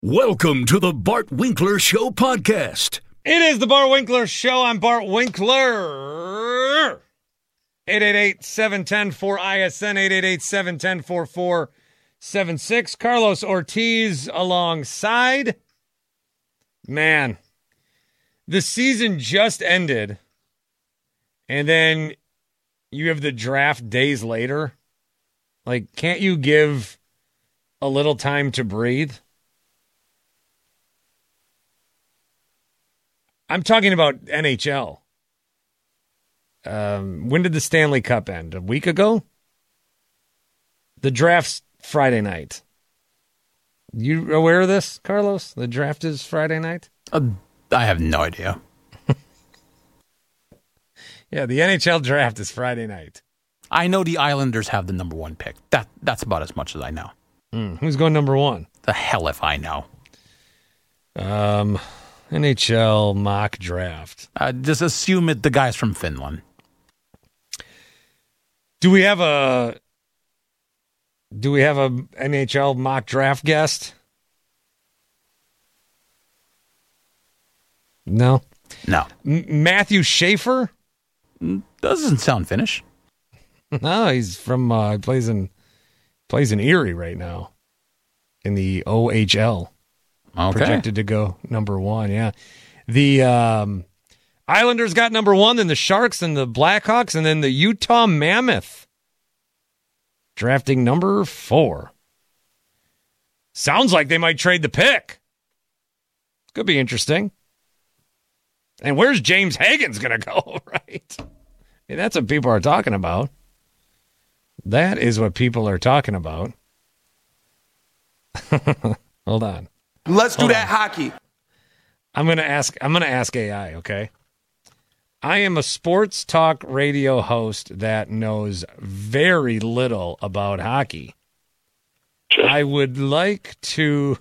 Welcome to the Bart Winkler Show podcast. It is the Bart Winkler Show. I'm Bart Winkler. 888-710-4ISN, 888-710-4476. Carlos Ortiz alongside. Man, the season just ended, and then you have the draft days later. Like, can't you give a little time to breathe? I'm talking about NHL. When did the Stanley Cup end? A week ago? The draft's Friday night. You aware of this, Carlos? The draft is Friday night? I have no idea. Yeah, the NHL draft is Friday night. I know the Islanders have the number one pick. That's about as much as I know. Who's going number one? The hell if I know. NHL mock draft. Just assume the guy's from Finland. Do we have a NHL mock draft guest? No. Matthew Schaefer? Doesn't sound Finnish. No, he's from plays in Erie right now in the OHL. Okay. Projected to go number one, yeah. The Islanders got number one, then the Sharks and the Blackhawks, and then the Utah Mammoth drafting number 4. Sounds like they might trade the pick. Could be interesting. And where's James Hagan's going to go, right? I mean, that's what people are talking about. That is what people are talking about. Hold on. Let's do that hockey. I'm gonna ask AI, okay? I am a sports talk radio host that knows very little about hockey. Sure. I would like to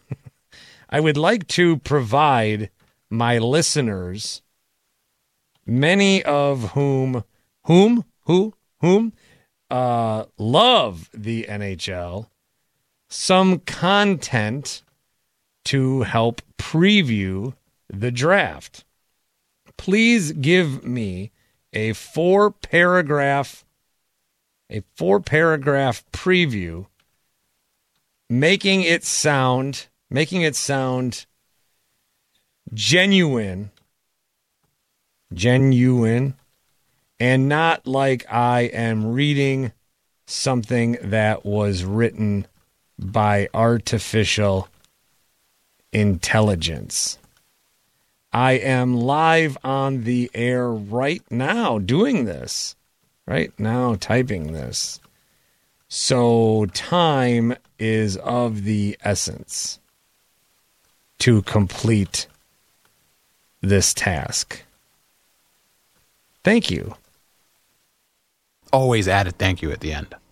provide my listeners, many of whom love the NHL, some content to help preview the draft. Please give me a 4-paragraph preview, making it sound genuine, and not like I am reading something that was written by artificial intelligence. I am live on the air right now doing this. Right now typing this. So time is of the essence to complete this task. Thank you. Always add a thank you at the end.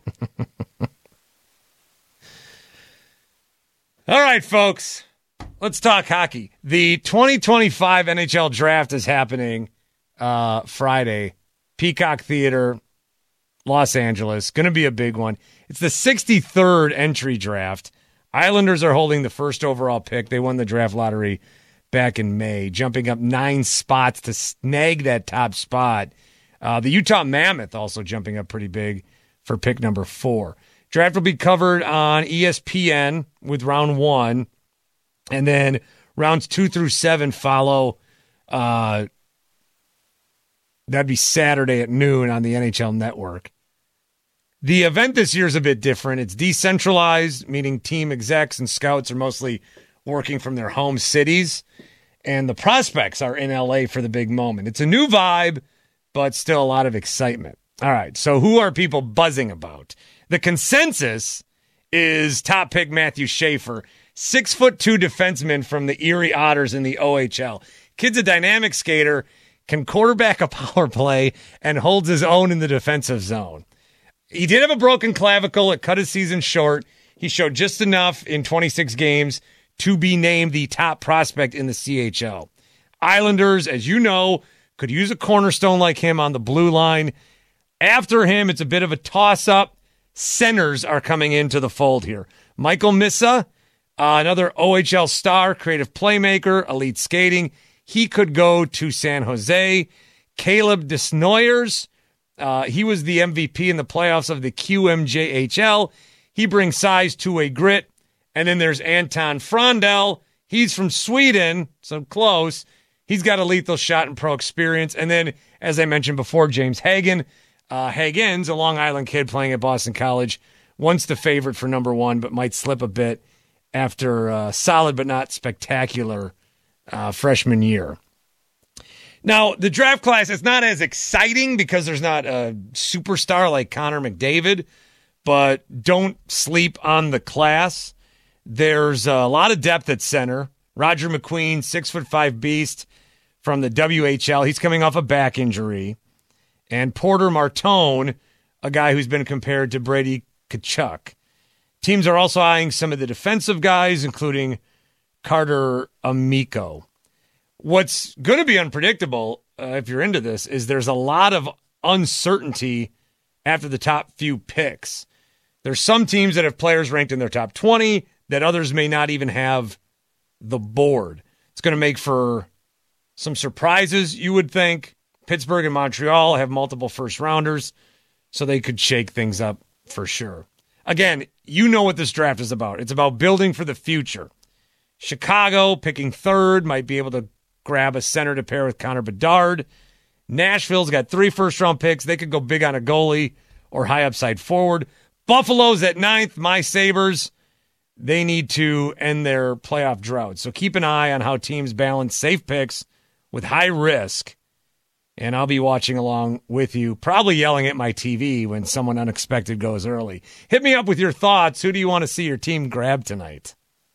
All right, folks. Let's talk hockey. The 2025 NHL draft is happening Friday. Peacock Theater, Los Angeles. Going to be a big one. It's the 63rd entry draft. Islanders are holding the first overall pick. They won the draft lottery back in May, jumping up 9 spots to snag that top spot. The Utah Mammoth also jumping up pretty big for pick number 4. Draft will be covered on ESPN with round 1. And then rounds 2 through 7 follow. That'd be Saturday at noon on the NHL Network. The event this year is a bit different. It's decentralized, meaning team execs and scouts are mostly working from their home cities. And the prospects are in LA for the big moment. It's a new vibe, but still a lot of excitement. All right, so who are people buzzing about? The consensus is top pick Matthew Schaefer, 6'2" defenseman from the Erie Otters in the OHL. Kid's a dynamic skater, can quarterback a power play, and holds his own in the defensive zone. He did have a broken clavicle. It cut his season short. He showed just enough in 26 games to be named the top prospect in the CHL. Islanders, as you know, could use a cornerstone like him on the blue line. After him, it's a bit of a toss-up. Centers are coming into the fold here. Michael Missa, Another OHL star, creative playmaker, elite skating. He could go to San Jose. Caleb Desnoyers, he was the MVP in the playoffs of the QMJHL. He brings size, two-way grit. And then there's Anton Frondell. He's from Sweden, so close. He's got a lethal shot and pro experience. And then, as I mentioned before, James Hagen. Hagen's a Long Island kid playing at Boston College. Once the favorite for number one, but might slip a bit after a solid but not spectacular freshman year. Now, the draft class is not as exciting because there's not a superstar like Connor McDavid, but don't sleep on the class. There's a lot of depth at center. Roger McQueen, 6'5" beast from the WHL. He's coming off a back injury. And Porter Martone, a guy who's been compared to Brady Tkachuk. Teams are also eyeing some of the defensive guys, including Carter Amico. What's going to be unpredictable, if you're into this, is there's a lot of uncertainty after the top few picks. There's some teams that have players ranked in their top 20 that others may not even have the board. It's going to make for some surprises, you would think. Pittsburgh and Montreal have multiple first-rounders, so they could shake things up for sure. Again, you know what this draft is about. It's about building for the future. Chicago, picking third, might be able to grab a center to pair with Connor Bedard. Nashville's got 3 first-round picks. They could go big on a goalie or high upside forward. Buffalo's at 9th. My Sabres, they need to end their playoff drought. So keep an eye on how teams balance safe picks with high risk. And I'll be watching along with you, probably yelling at my TV when someone unexpected goes early. Hit me up with your thoughts. Who do you want to see your team grab tonight?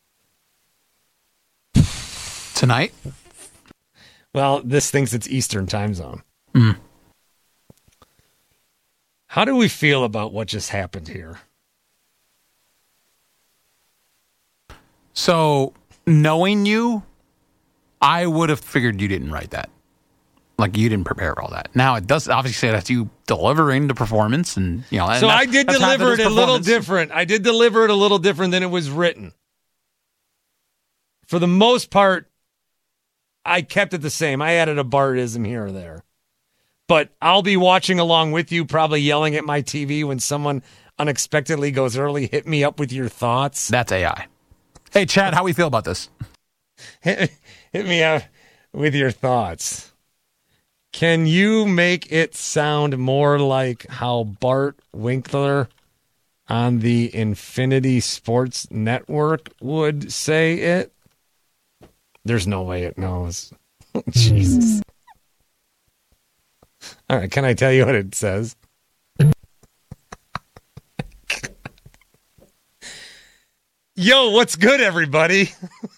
Tonight? Well, this thinks it's Eastern time zone. Mm. How do we feel about what just happened here? So, knowing you, I would have figured you didn't write that. Like, you didn't prepare all that. Now, it does obviously say that you delivering the performance, and you know. So I did deliver it a little different. I did deliver it a little different than it was written. For the most part, I kept it the same. I added a Bartism here or there. But I'll be watching along with you, probably yelling at my TV when someone unexpectedly goes early. Hit me up with your thoughts. That's AI. Hey, Chad, how we feel about this? Hit me up with your thoughts. Can you make it sound more like how Bart Winkler on the Infinity Sports Network would say it? There's no way it knows. Jesus. All right, can I tell you what it says? Yo, what's good, everybody?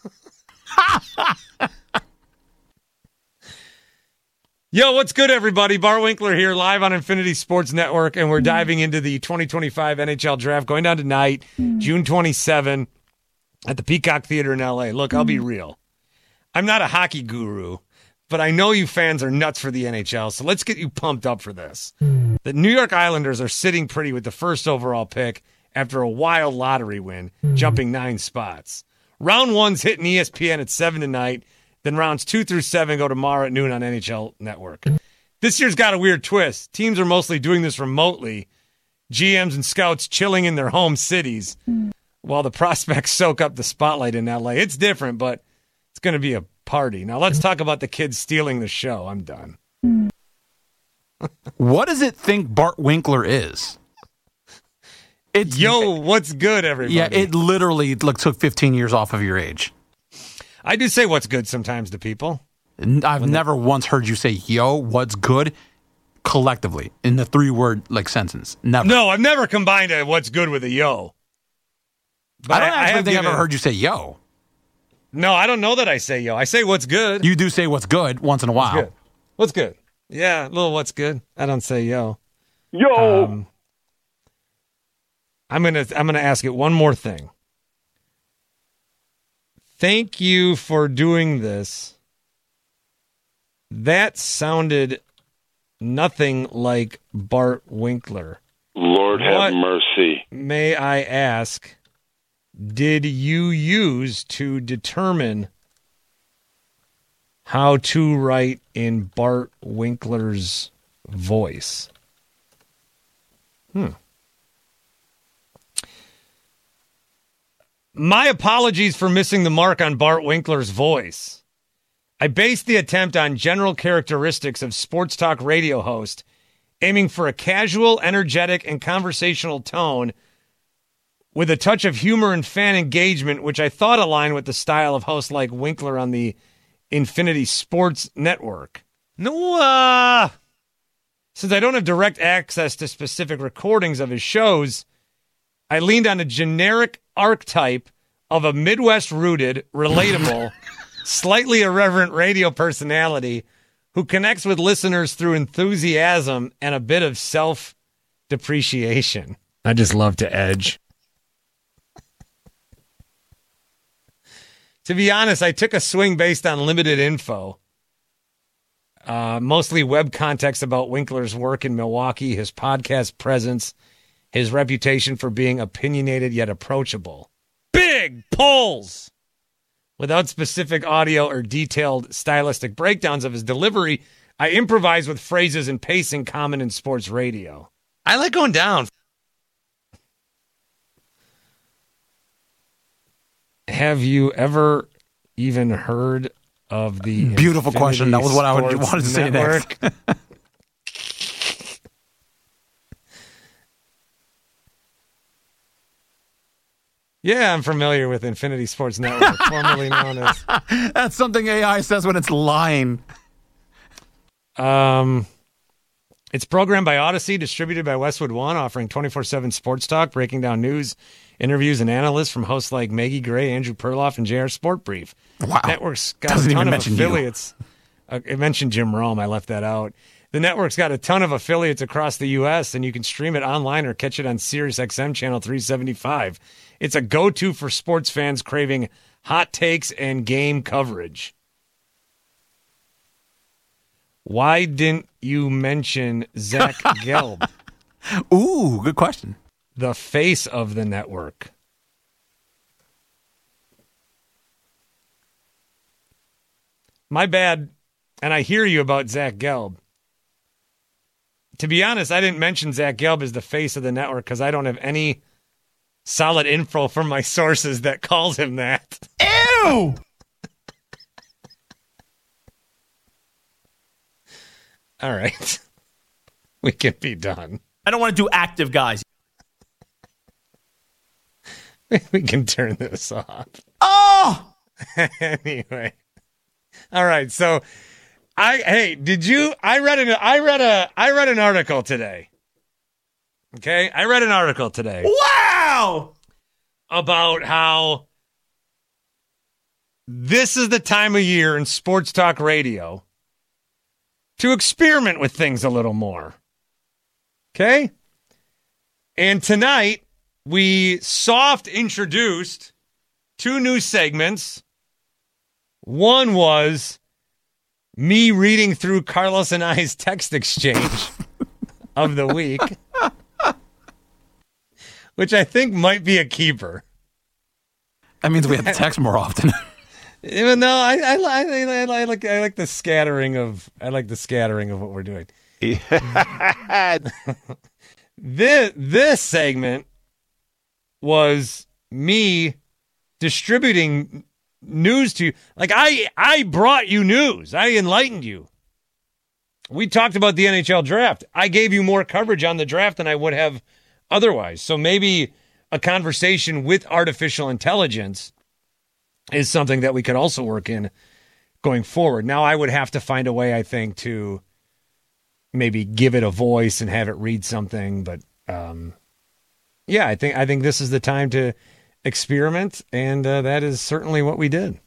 Yo, what's good, everybody? Bart Winkler here, live on Infinity Sports Network, and we're diving into the 2025 NHL Draft, going down tonight, June 27, at the Peacock Theater in L.A. Look, I'll be real. I'm not a hockey guru, but I know you fans are nuts for the NHL, so let's get you pumped up for this. The New York Islanders are sitting pretty with the first overall pick after a wild lottery win, jumping 9 spots. Round 1's hitting ESPN at 7 tonight. Then rounds 2 through 7 go tomorrow at noon on NHL Network. This year's got a weird twist. Teams are mostly doing this remotely. GMs and scouts chilling in their home cities while the prospects soak up the spotlight in LA. It's different, but it's going to be a party. Now let's talk about the kids stealing the show. I'm done. What does it think Bart Winkler is? It's Yo, what's good, everybody? Yeah, it literally took 15 years off of your age. I do say what's good sometimes to people. I've never once heard you say, yo, what's good, collectively, in the 3-word sentence. Never. No, I've never combined a what's good with a yo. But I don't actually think I've ever heard you say yo. No, I don't know that I say yo. I say what's good. You do say what's good once in a while. What's good? What's good? Yeah, a little what's good. I don't say yo. Yo. I'm gonna ask it one more thing. Thank you for doing this. That sounded nothing like Bart Winkler. Lord have mercy. May I ask, did you use to determine how to write in Bart Winkler's voice? My apologies for missing the mark on Bart Winkler's voice. I based the attempt on general characteristics of sports talk radio host, aiming for a casual, energetic, and conversational tone with a touch of humor and fan engagement, which I thought aligned with the style of hosts like Winkler on the Infinity Sports Network. No, since I don't have direct access to specific recordings of his shows, I leaned on a generic archetype of a Midwest-rooted, relatable, slightly irreverent radio personality who connects with listeners through enthusiasm and a bit of self-depreciation. I just love to edge. To be honest, I took a swing based on limited info. Mostly web context about Winkler's work in Milwaukee, his podcast presence, his reputation for being opinionated yet approachable. Big pulls! Without specific audio or detailed stylistic breakdowns of his delivery, I improvise with phrases and pacing common in sports radio. I like going down. Have you ever even heard of the Beautiful Infinity question. That was what I Sports wanted to say Network? next. Yeah, I'm familiar with Infinity Sports Network, formerly known as... That's something AI says when it's lying. It's programmed by Odyssey, distributed by Westwood One, offering 24/7 sports talk, breaking down news, interviews, and analysts from hosts like Maggie Gray, Andrew Perloff, and JR Sport Brief. Wow. Network's got Doesn't a ton even of mention affiliates. It mentioned Jim Rome. I left that out. The network's got a ton of affiliates across the U.S., and you can stream it online or catch it on SiriusXM Channel 375. It's a go-to for sports fans craving hot takes and game coverage. Why didn't you mention Zach Gelb, Ooh, good question. the face of the network? My bad, and I hear you about Zach Gelb. To be honest, I didn't mention Zach Gelb as the face of the network because I don't have any solid info from my sources that calls him that. Ew! All right. We can be done. I don't want to do active guys. We can turn this off. Oh! Anyway. All right. So I read an article today. Okay? I read an article today Wow! about how this is the time of year in sports talk radio to experiment with things a little more. Okay? And tonight, we soft introduced 2 new segments. One was me reading through Carlos and I's text exchange of the week, which I think might be a keeper. That means we have to text more often. Even though I like the scattering of what we're doing. This segment was me distributing news to you. Like I brought you news. I enlightened you. We talked about the NHL draft. I gave you more coverage on the draft than I would have otherwise. So maybe a conversation with artificial intelligence is something that we could also work in going forward. Now, I would have to find a way, I think, to maybe give it a voice and have it read something. But yeah, I think this is the time to experiment, and that is certainly what we did.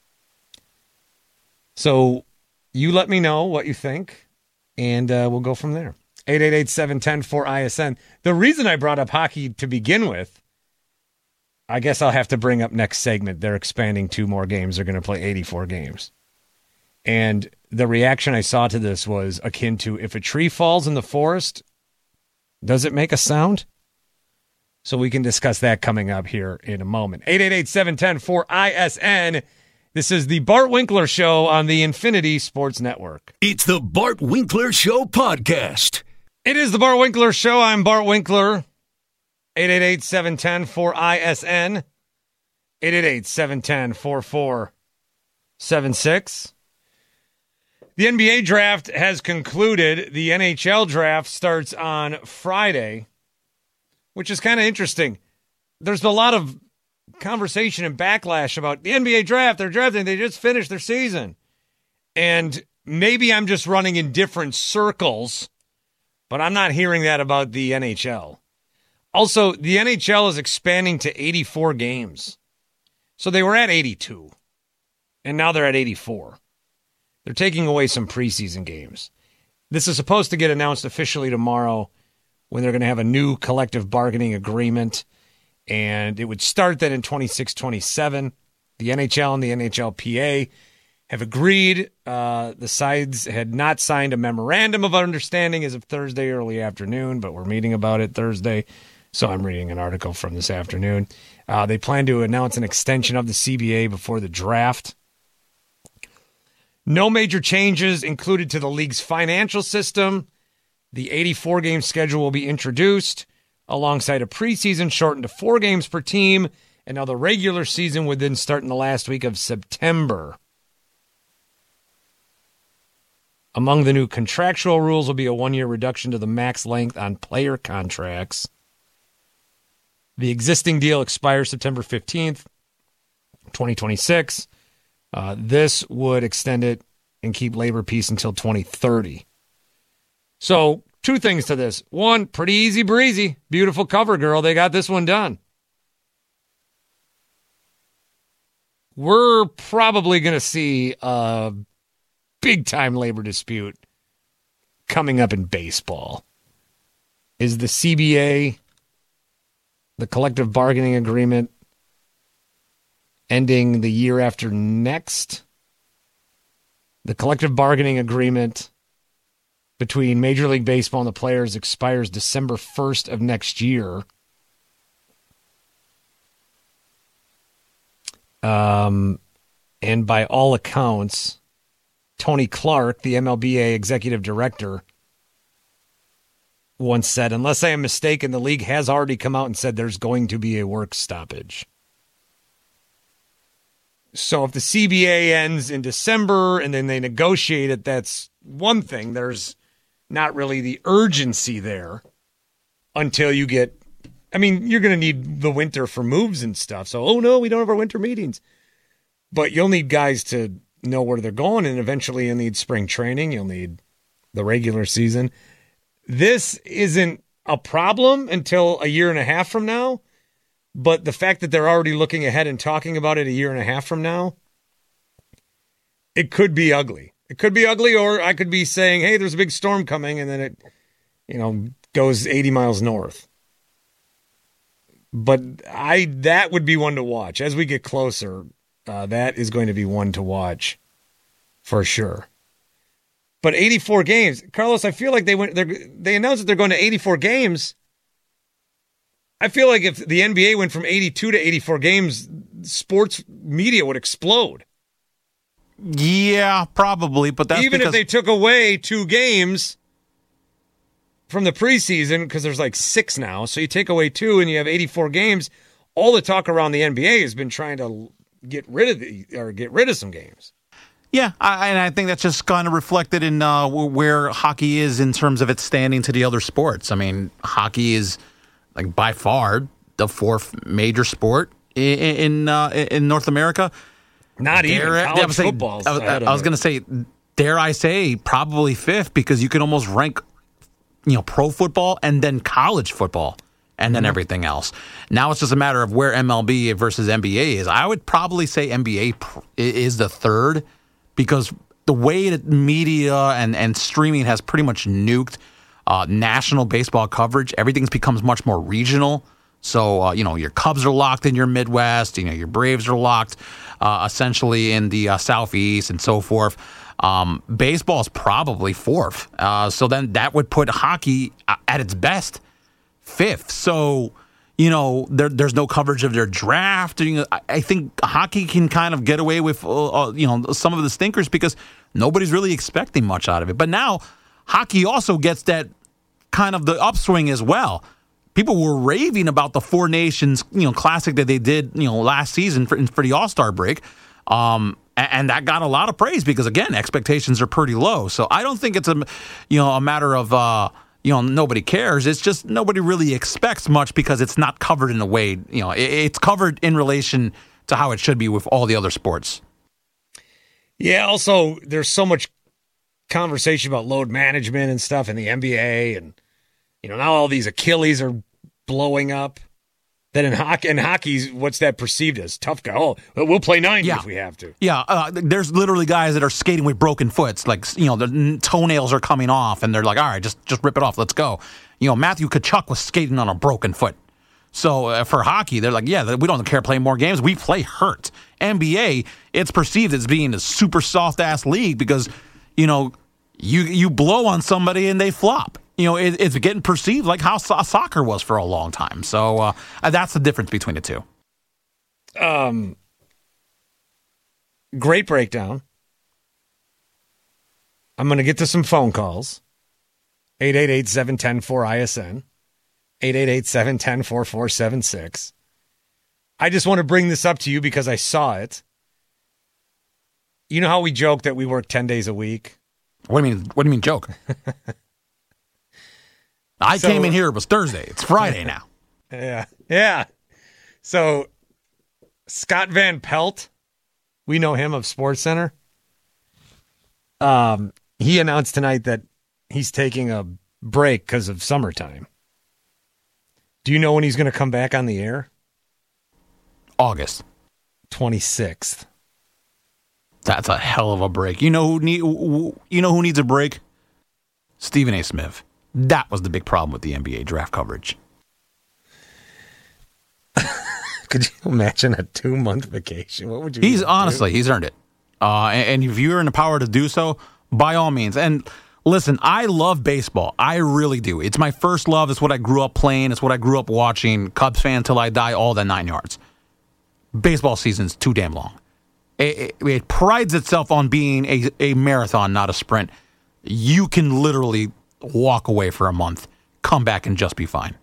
So you let me know what you think, and we'll go from there. 888-710-4ISN. The reason I brought up hockey to begin with, I guess I'll have to bring up next segment. They're expanding 2 more games. They're going to play 84 games. And the reaction I saw to this was akin to, if a tree falls in the forest, does it make a sound? So we can discuss that coming up here in a moment. 888-710-4ISN. This is the Bart Winkler Show on the Infinity Sports Network. It's the Bart Winkler Show podcast. It is the Bart Winkler Show. I'm Bart Winkler. 888-710-4ISN. 888-710-4476. The NBA draft has concluded. The NHL draft starts on Friday, which is kind of interesting. There's a lot of conversation and backlash about the NBA draft. They're drafting. They just finished their season. And maybe I'm just running in different circles, but I'm not hearing that about the NHL. Also, the NHL is expanding to 84 games. So they were at 82, and now they're at 84. They're taking away some preseason games. This is supposed to get announced officially tomorrow when they're going to have a new collective bargaining agreement, and it would start then in 26-27. The NHL and the NHLPA have agreed. The sides had not signed a memorandum of understanding as of Thursday early afternoon, but we're meeting about it Thursday, so I'm reading an article from this afternoon. They plan to announce an extension of the CBA before the draft. No major changes included to the league's financial system. The 84-game schedule will be introduced alongside a preseason shortened to 4 games per team, and now the regular season would then start in the last week of September. Among the new contractual rules will be a 1-year reduction to the max length on player contracts. The existing deal expires September 15th, 2026. This would extend it and keep labor peace until 2030. So, 2 things to this. 1, pretty easy breezy. Beautiful cover girl. They got this one done. We're probably going to see a big-time labor dispute coming up in baseball. Is the CBA, the collective bargaining agreement, ending the year after next? The collective bargaining agreement between Major League Baseball and the players expires December 1st of next year. And by all accounts, Tony Clark, the MLBA executive director, once said, unless I am mistaken, the league has already come out and said there's going to be a work stoppage. So if the CBA ends in December and then they negotiate it, that's one thing. There's not really the urgency there until you get, I mean, you're going to need the winter for moves and stuff. So, oh no, we don't have our winter meetings. But you'll need guys to know where they're going, and eventually you'll need spring training. You'll need the regular season. This isn't a problem until a year and a half from now. But the fact that they're already looking ahead and talking about it a year and a half from now, it could be ugly. It could be ugly, or I could be saying, hey, there's a big storm coming, and then it, goes 80 miles north. But that would be one to watch. As we get closer, that is going to be one to watch for sure. But 84 games. Carlos, I feel like they announced that they're going to 84 games. I feel like if the NBA went from 82 to 84 games, sports media would explode. Yeah, probably, but that's even if they took away 2 games from the preseason, because there's like 6 now, so you take away 2 and you have 84 games. All the talk around the NBA has been trying to get rid of some games. Yeah, and I think that's just kind of reflected in where hockey is in terms of its standing to the other sports. I mean, hockey is like by far the 4th major sport in North America. Not even college football. I was going to say, dare I say, probably 5th, because you can almost rank, pro football and then college football and then everything else. Now it's just a matter of where MLB versus NBA is. I would probably say NBA is the 3rd, because the way that media and streaming has pretty much nuked national baseball coverage, everything becomes much more regional. So, your Cubs are locked in your Midwest, your Braves are locked essentially in the Southeast and so forth. Baseball is probably 4th. So then that would put hockey at its best 5th. So, there's no coverage of their draft. I think hockey can kind of get away with some of the stinkers because nobody's really expecting much out of it. But now hockey also gets that kind of the upswing as well. People were raving about the Four Nations, classic that they did, last season for the All-Star break. And that got a lot of praise because, again, expectations are pretty low. So I don't think it's a matter of, nobody cares. It's just nobody really expects much because it's not covered in a way, it's covered in relation to how it should be with all the other sports. Yeah, also, there's so much conversation about load management and stuff in the NBA, and now all these Achilles are blowing up. Then in hockey's what's that perceived as? Tough guy. Oh, we'll play 90 if we have to. Yeah, there's literally guys that are skating with broken foots, like the toenails are coming off, and they're like, all right, just rip it off, let's go. Matthew Tkachuk was skating on a broken foot. So for hockey, they're like, yeah, we don't care playing more games. We play hurt. NBA, it's perceived as being a super soft-ass league because, you blow on somebody and they flop. It's getting perceived like how soccer was for a long time. So that's the difference between the two. Great breakdown. I'm going to get to some phone calls. 888-710-4ISN. 888-710-4476. I just want to bring this up to you because I saw it. You know how we joke that we work 10 days a week? What do you mean joke? I came in here, it was Thursday. It's Friday now. Yeah. So, Scott Van Pelt, we know him of SportsCenter. He announced tonight that he's taking a break because of summertime. Do you know when he's going to come back on the air? August 26th. That's a hell of a break. You know who needs a break? Stephen A. Smith. That was the big problem with the NBA draft coverage. Could you imagine a 2-month vacation? What would you? He's earned it. And if you're in the power to do so, by all means. And listen, I love baseball. I really do. It's my first love. It's what I grew up playing. It's what I grew up watching. Cubs fan till I die. All the 9 yards. Baseball season's too damn long. It prides itself on being a marathon, not a sprint. You can literally walk away for a month, come back, and just be fine.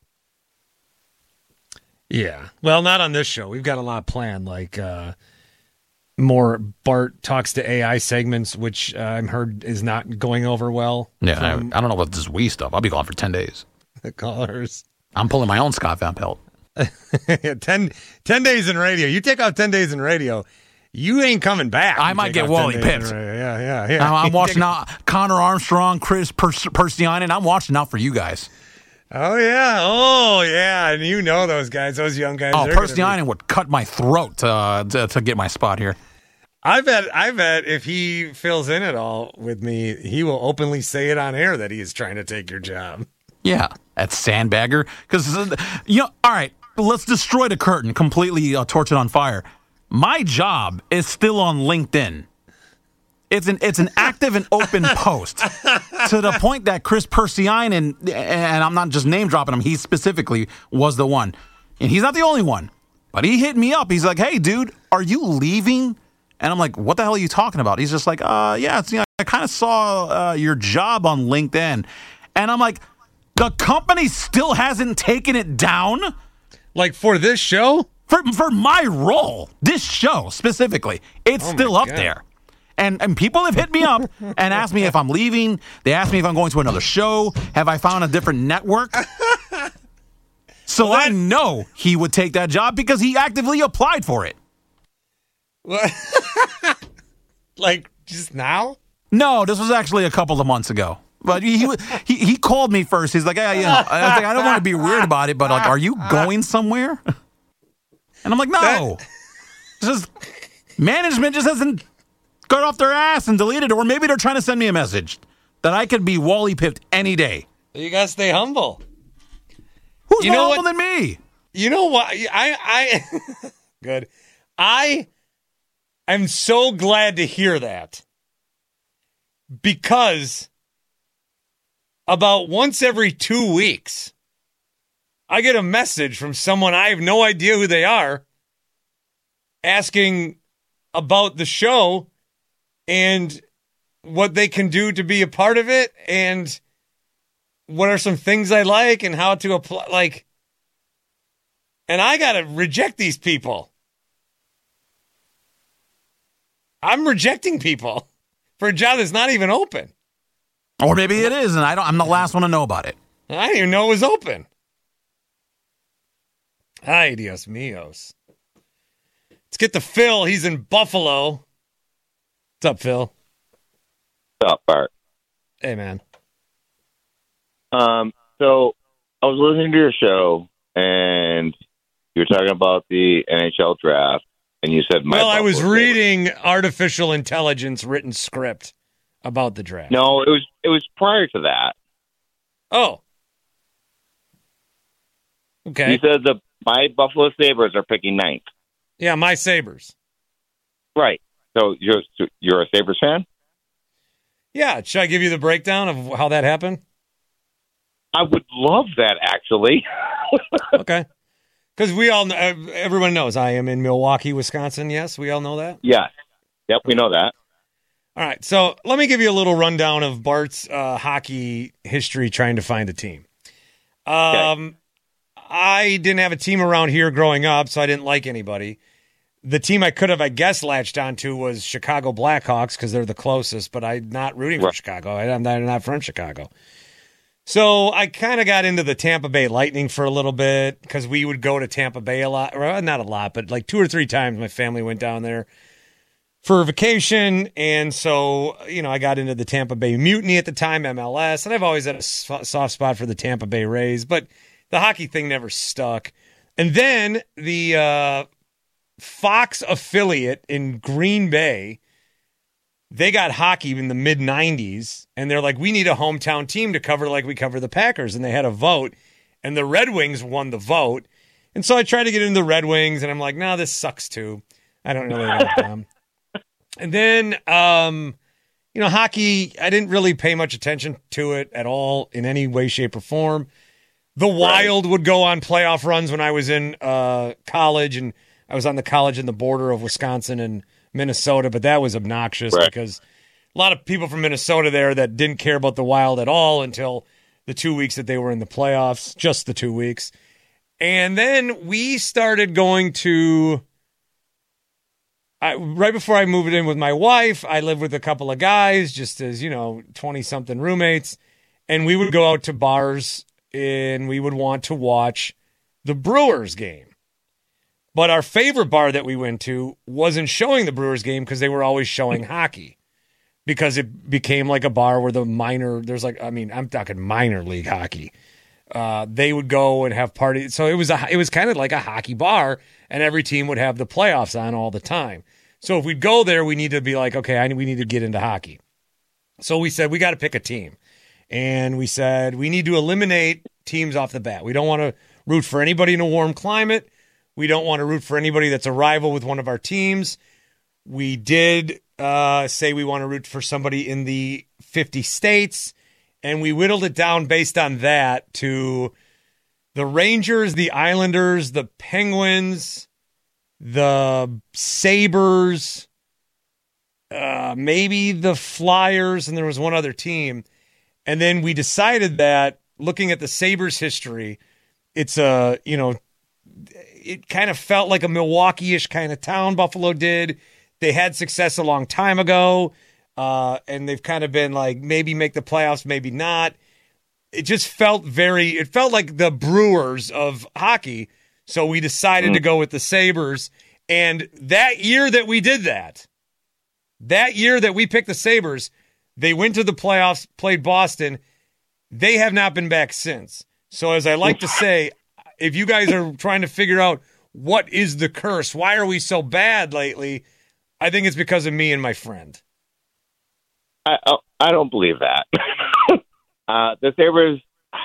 Yeah. Well, not on this show. We've got a lot planned, like more Bart Talks to AI segments, which I've heard is not going over well. Yeah, I don't know about this Wii stuff. I'll be gone for 10 days. The callers. I'm pulling my own Scott Van Pelt. 10 days in radio. You take out 10 days in radio, you ain't coming back. I might get Wally pipped. Yeah. I'm watching out Connor Armstrong, Chris Persianen. I'm watching out for you guys. Oh, yeah. And you know those guys, those young guys. Oh, Persianen would cut my throat to get my spot here. I bet if he fills in at all with me, he will openly say it on air that he is trying to take your job. Yeah, that's sandbagger. Because, all right, let's destroy the curtain, completely torch it on fire. My job is still on LinkedIn. It's an active and open post to the point that Chris Persianen, and I'm not just name dropping him, he specifically was the one. And he's not the only one. But he hit me up. He's like, hey, dude, are you leaving? And I'm like, what the hell are you talking about? He's just like, yeah, I kind of saw your job on LinkedIn. And I'm like, the company still hasn't taken it down? Like for this show? For my role, this show specifically, it's still up there. And people have hit me up and asked me if I'm leaving. They asked me if I'm going to another show. Have I found a different network? So I know he would take that job because he actively applied for it. What? Like just now? No, this was actually a couple of months ago. But he called me first. He's like, I was like, I don't want to be weird about it, but like, are you going somewhere? And I'm like, no. Just management just hasn't got off their ass and deleted it, or maybe they're trying to send me a message that I could be Wally pipped any day. You gotta stay humble. Who's more humble than me? You know what? I good. I'm so glad to hear that, because about once every 2 weeks, I get a message from someone I have no idea who they are asking about the show and what they can do to be a part of it and what are some things I like and how to apply. And I got to reject these people. I'm rejecting people for a job that's not even open. Or maybe it is, and I'm the last one to know about it. I didn't even know it was open. Ay, Dios míos. Let's get to Phil. He's in Buffalo. What's up, Phil? What's up, Bart? Hey, man. So I was listening to your show, and you were talking about the NHL draft, and you said Well, I was reading artificial intelligence written script about the draft. No, it was prior to that. Oh. Okay. You said my Buffalo Sabres are picking ninth. Yeah, my Sabres. Right. So you're a Sabres fan? Yeah. Should I give you the breakdown of how that happened? I would love that, actually. Okay. Because we all know, everyone knows I am in Milwaukee, Wisconsin. Yes, we all know that? Yes. Yep, we know that. All right. So let me give you a little rundown of Bart's hockey history trying to find a team. Okay. I didn't have a team around here growing up, so I didn't like anybody. The team I could have, I guess, latched onto was Chicago Blackhawks because they're the closest, but I'm not rooting for Chicago. I'm not from Chicago. So I kind of got into the Tampa Bay Lightning for a little bit because we would go to Tampa Bay a lot. Or not a lot, but like 2 or 3 times my family went down there for a vacation. And so, I got into the Tampa Bay Mutiny at the time, MLS, and I've always had a soft spot for the Tampa Bay Rays, but the hockey thing never stuck. And then the Fox affiliate in Green Bay, they got hockey in the mid-'90s, and they're like, we need a hometown team to cover like we cover the Packers. And they had a vote, and the Red Wings won the vote. And so I tried to get into the Red Wings, and I'm like, no, this sucks too. I don't really like them. And then, hockey, I didn't really pay much attention to it at all in any way, shape, or form. The Wild would go on playoff runs when I was in college, and I was on the college in the border of Wisconsin and Minnesota, but that was obnoxious because a lot of people from Minnesota there that didn't care about the Wild at all until the 2 weeks that they were in the playoffs, just the 2 weeks. And then we started going to, right before I moved in with my wife, I lived with a couple of guys, just as, 20-something roommates, and we would go out to bars and we would want to watch the Brewers game. But our favorite bar that we went to wasn't showing the Brewers game because they were always showing hockey because it became like a bar where I'm talking minor league hockey. They would go and have parties. So it was kind of like a hockey bar, and every team would have the playoffs on all the time. So if we'd go there, we need to be like, okay, we need to get into hockey. So we said, we got to pick a team. And we said, we need to eliminate teams off the bat. We don't want to root for anybody in a warm climate. We don't want to root for anybody that's a rival with one of our teams. We did say we want to root for somebody in the 50 states, and we whittled it down based on that to the Rangers, the Islanders, the Penguins, the Sabres, maybe the Flyers, and there was one other team. And then we decided that, looking at the Sabres history, it's it kind of felt like a Milwaukee-ish kind of town, Buffalo did. They had success a long time ago, and they've kind of been like, maybe make the playoffs, maybe not. It just felt like the Brewers of hockey, so we decided to go with the Sabres. And that year that we did that year that we picked the Sabres, they went to the playoffs, played Boston. They have not been back since. So as I like to say, if you guys are trying to figure out what is the curse, why are we so bad lately, I think it's because of me and my friend. I don't believe that. The Sabres,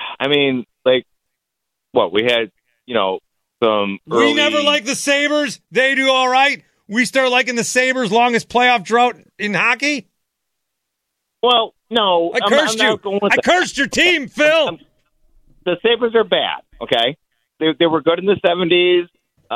we had, some early... We never liked the Sabres. They do all right. We start liking the Sabres, longest playoff drought in hockey. Well, no. I cursed you. I cursed your team, Phil. The Sabres are bad, okay? they were good in the 70s.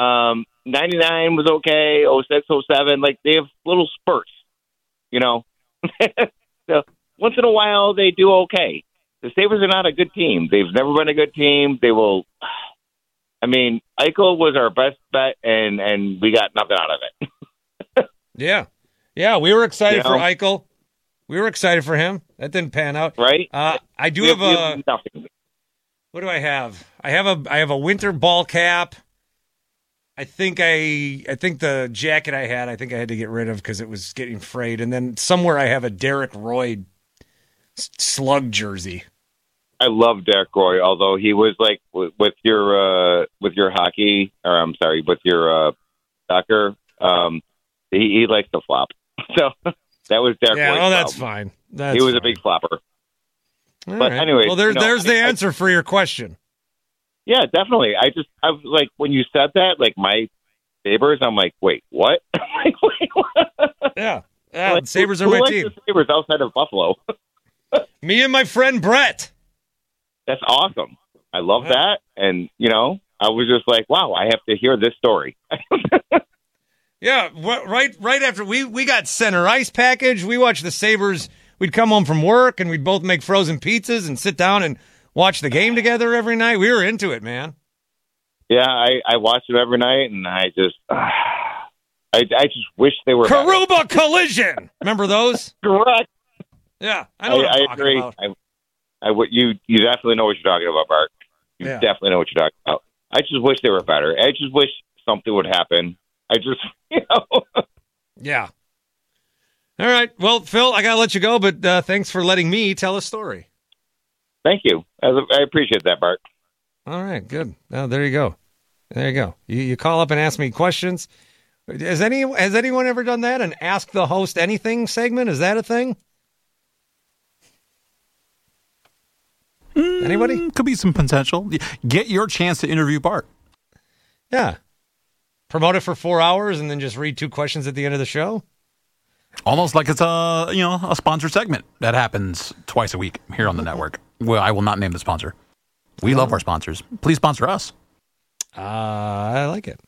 99 was okay. 06, 07, like they have little spurts, you know. So once in a while they do okay. The Sabres are not a good team. They've never been a good team. They will. I mean, Eichel was our best bet, and we got nothing out of it. Yeah, we were excited for You know? Eichel. We were excited for him. That didn't pan out, Right? I do We have have a. nothing. What do I have? I have a winter ball cap. I think the jacket I had to get rid of because it was getting frayed, and then somewhere I have a Derek Roy slug jersey. I love Derek Roy, although he was like with your hockey, or I'm sorry, with your soccer. He likes to flop, so that was Derek Roy's Yeah, that's problem. fine. He was a big flopper. All but right. anyway, well, there's you know, the answer for your question. Yeah, definitely. I was like, when you said that, like my Sabres, I'm like, wait, what? Like, wait, what? Yeah, Like, Sabres are who my likes team. the Sabres outside of Buffalo? Me and my friend Brett. That's awesome. I love that. And, you know, I was just like, wow, I have to hear this story. Yeah, right after we got center ice package, we watched the Sabres. We'd come home from work and we'd both make frozen pizzas and sit down and watch the game together every night. We were into it, man. Yeah, I watch them every night, and I just just wish they were better. Karuba Collision. Remember those? Correct. Yeah, I know what I'm I talking agree. about. You definitely know what you're talking about, Bart. You Yeah. definitely know what you're talking about. I just wish they were better. I just wish something would happen. I just, you know. Yeah. All right. Well, Phil, I got to let you go, but thanks for letting me tell a story. Thank you. I appreciate that, Bart. All right, good. Oh, there you go. There you go. You call up and ask me questions. Has anyone ever done that? An Ask the Host Anything segment? Is that a thing? Anybody? Could be some potential. Get your chance to interview Bart. Yeah. Promote it for 4 hours and then just read 2 questions at the end of the show? Almost like it's a sponsored segment that happens twice a week here on the network. Well, I will not name the sponsor. We love our sponsors. Please sponsor us. I like it.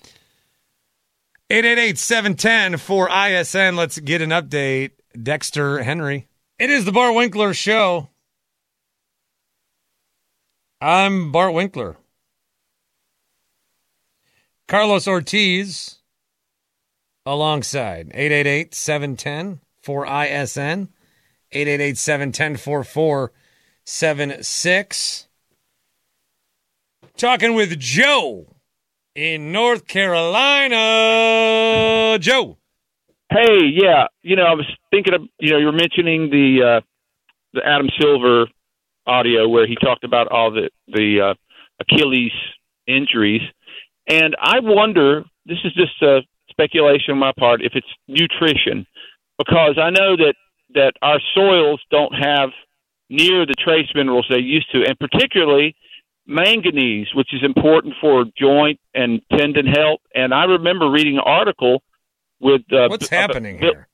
888-710-4ISN. Let's get an update. Dexter Henry. It is the Bart Winkler Show. I'm Bart Winkler. Carlos Ortiz alongside 888-710-4ISN. 888-710-4476. Talking with Joe in North Carolina. Joe. Hey, yeah. I was thinking of, you were mentioning the Adam Silver audio where he talked about all the Achilles injuries. And I wonder, this is just a speculation on my part, if it's nutrition, because I know that our soils don't have near the trace minerals they used to, and particularly manganese, which is important for joint and tendon health. And I remember reading an article with what's happening here?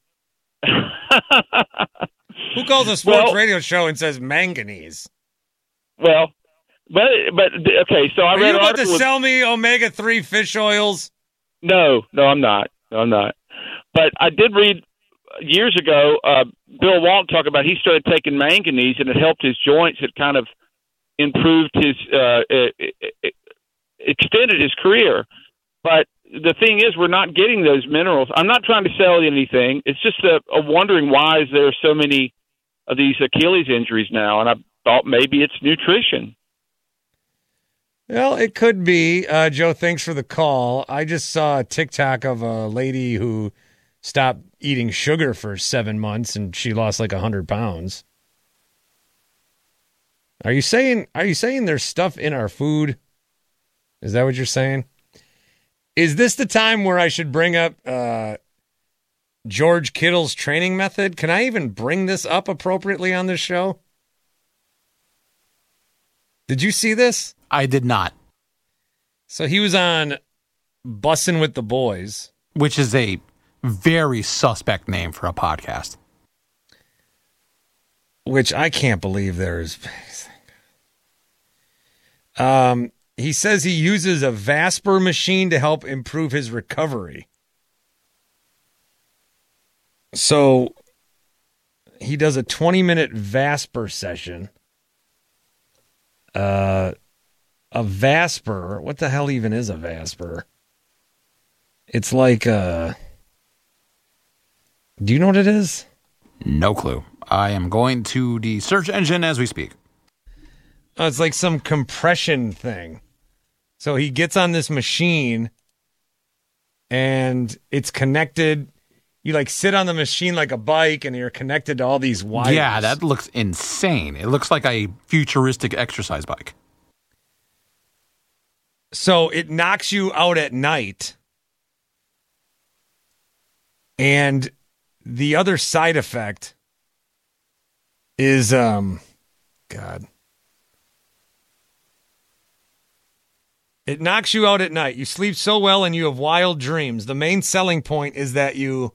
Who calls a sports radio show and says manganese? Well, but okay. So I read Are you an about to article sell me omega-3 fish oils? No, I'm not. But I did read years ago. Bill Walton talked about he started taking manganese and it helped his joints. It kind of improved his, extended his career. But the thing is, we're not getting those minerals. I'm not trying to sell you anything. It's just a wondering why is there so many of these Achilles injuries now, and I thought maybe it's nutrition. Well, it could be. Joe, thanks for the call. I just saw a TikTok of a lady who stopped eating sugar for 7 months and she lost like 100 pounds. Are you saying there's stuff in our food? Is that what you're saying? Is this the time where I should bring up George Kittle's training method? Can I even bring this up appropriately on this show? Did you see this? I did not. So he was on Bussin' with the Boys. Which is a very suspect name for a podcast. Which I can't believe there's... He says he uses a Vasper machine to help improve his recovery. So he does a 20-minute Vasper session. A Vasper, what the hell even is a Vasper? It's like do you know what it is? No clue. I am going to the search engine as we speak. Oh, it's like some compression thing. So he gets on this machine and it's connected. You like sit on the machine like a bike and you're connected to all these wires. Yeah, that looks insane. It looks like a futuristic exercise bike. So it knocks you out at night. And the other side effect is, God. It knocks you out at night. You sleep so well and you have wild dreams. The main selling point is that you...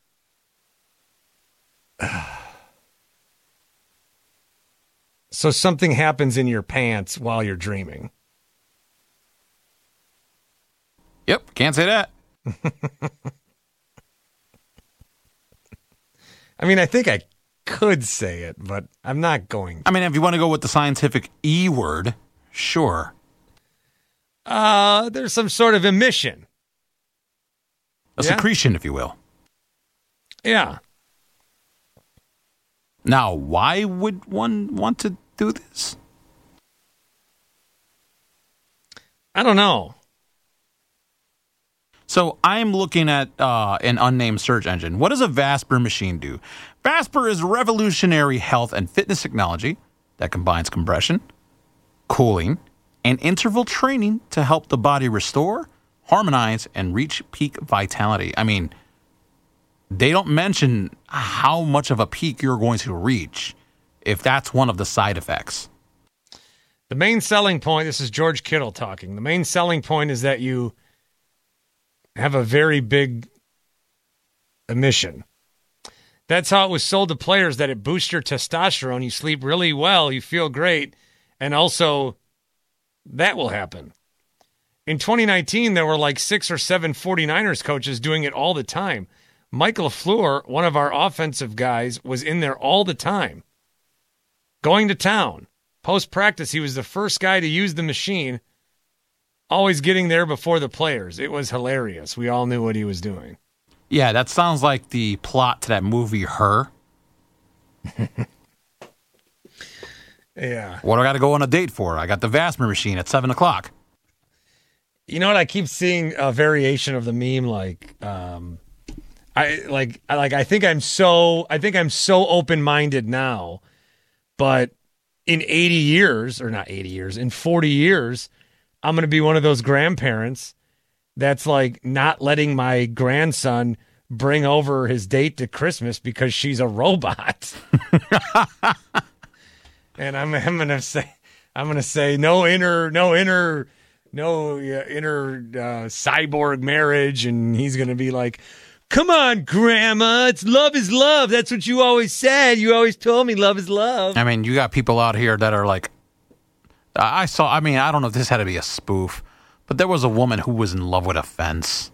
So something happens in your pants while you're dreaming. Yep, can't say that. I mean, I think I could say it, but I'm not going to. I mean, if you want to go with the scientific E word, sure. There's some sort of emission. A secretion, if you will. Yeah. Now, why would one want to do this? I don't know. So I'm looking at an unnamed search engine. What does a Vasper machine do? Vasper is revolutionary health and fitness technology that combines compression, cooling, and interval training to help the body restore, harmonize, and reach peak vitality. I mean, they don't mention how much of a peak you're going to reach if that's one of the side effects. The main selling point, this is George Kittle talking. The main selling point is that you have a very big emission. That's how it was sold to players, that it boosts your testosterone. You sleep really well. You feel great. And also, that will happen. In 2019, there were like 6 or 7 49ers coaches doing it all the time. Michael LaFleur, one of our offensive guys, was in there all the time, going to town. Post-practice, he was the first guy to use the machine, always getting there before the players. It was hilarious. We all knew what he was doing. Yeah, that sounds like the plot to that movie, Her. Yeah. What do I got to go on a date for? I got the Vasper machine at 7 o'clock. You know what? I keep seeing a variation of the meme, I think I'm so open-minded now, but in 80 years, or not 80 years, in 40 years, I'm going to be one of those grandparents that's like not letting my grandson bring over his date to Christmas because she's a robot. And I'm going to say no inner cyborg marriage, and he's going to be like, "Come on, Grandma, it's love is love. That's what you always said. You always told me love is love." I mean, you got people out here that are like, I don't know if this had to be a spoof, but there was a woman who was in love with a fence.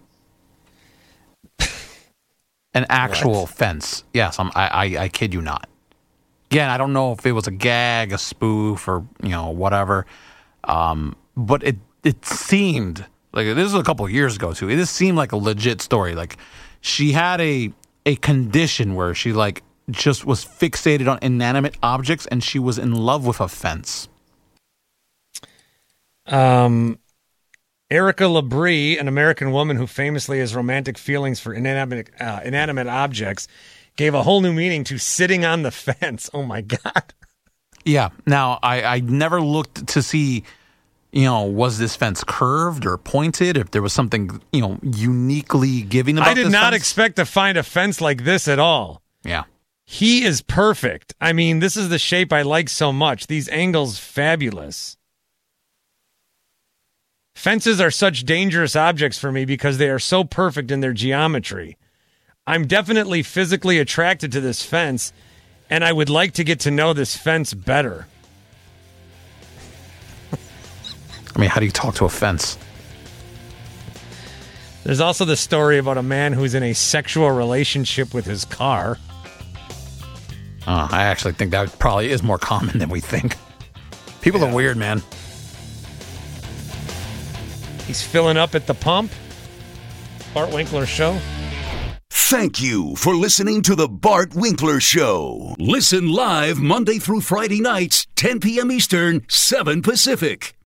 An actual fence. Yes, I kid you not. Again, I don't know if it was a gag, a spoof, or, whatever. But it seemed, like, this was a couple of years ago, too. It just seemed like a legit story. Like, she had a condition where she, like, just was fixated on inanimate objects, and she was in love with a fence. Erica Labrie, an American woman who famously has romantic feelings for inanimate objects, gave a whole new meaning to sitting on the fence. Oh, my God. Yeah. Now, I never looked to see, was this fence curved or pointed? If there was something, uniquely giving about this I did not fence? expect to find a fence like this at all. Yeah. He is perfect. I mean, this is the shape I like so much. These angles, fabulous. Fences are such dangerous objects for me because they are so perfect in their geometry. I'm definitely physically attracted to this fence, and I would like to get to know this fence better. I mean, how do you talk to a fence? There's also the story about a man who's in a sexual relationship with his car. I actually think that probably is more common than we think. People are weird, man. He's filling up at the pump. Bart Winkler Show. Thank you for listening to the Bart Winkler Show. Listen live Monday through Friday nights, 10 p.m. Eastern, 7 Pacific.